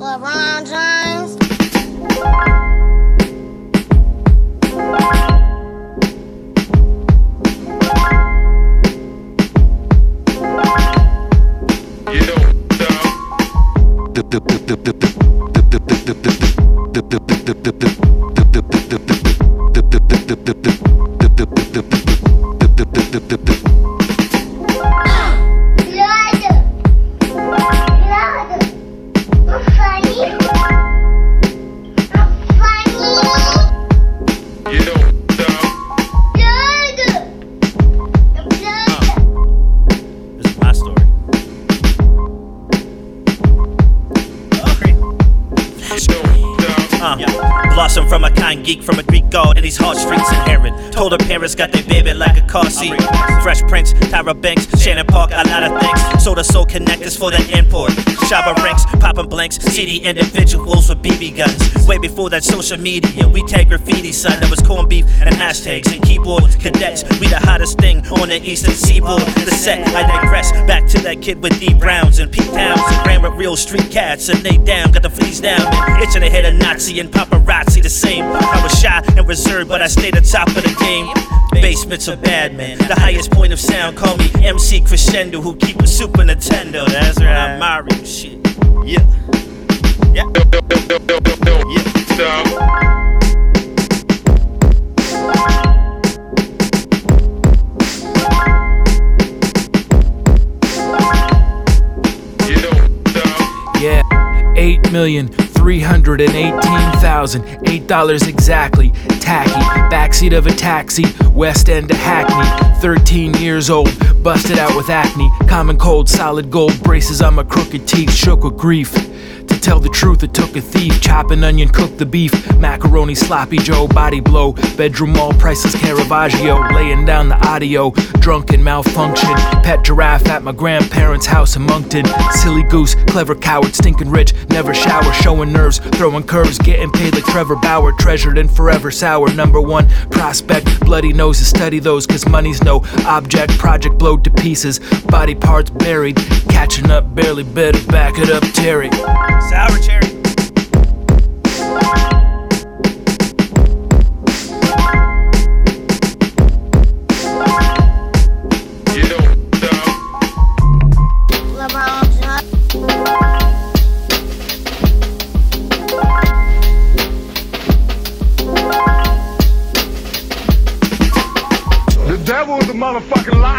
LeBron James. Blossom from a kind geek, from a Greek god, and these heartstrings inherent. Told her parents got their baby like a car seat. Fresh Prince, Tyra Banks, Shannon Park, a lot of things. Sold us soul connectors for the import. Shabba ranks, popping blanks, CD individuals with BB guns. Way before that social media, we tag graffiti, son. There was corned beef and hashtags and keyboard cadets. We the hottest thing on the eastern seaboard. The set, I digress, back to that kid with D Browns and Pete Towns and ran with real street cats and laid down, got the fleas down, man. Itching to hit a Nazi and paparazzi the same. I was shy and reserved, but I stayed atop of the game. Basements are bad, man. The highest point of sound, call me MC Crescendo, who keep a Super Nintendo. That's right, Mario shit. Yeah. Yeah. Yeah. 8,318,000, $8 exactly. Tacky, backseat of a taxi, west end of Hackney. 13 years old, busted out with acne. Common cold, solid gold braces on my crooked teeth, shook with grief. To tell the truth, it took a thief. Chop an onion, cook the beef. Macaroni, sloppy Joe, body blow. Bedroom all priceless Caravaggio. Laying down the audio, drunken malfunction. Pet giraffe at my grandparents' house in Moncton. Silly goose, clever coward, stinking rich. Never shower, showing nerves, throwing curves. Getting paid like Trevor Bauer. Treasured and forever sour. #1 prospect, bloody noses, study those, cause money's no object. Project blowed to pieces, body parts buried. Catching up, barely better back it up, Terry. Sour cherry. LeBron James. The devil is a motherfucking liar.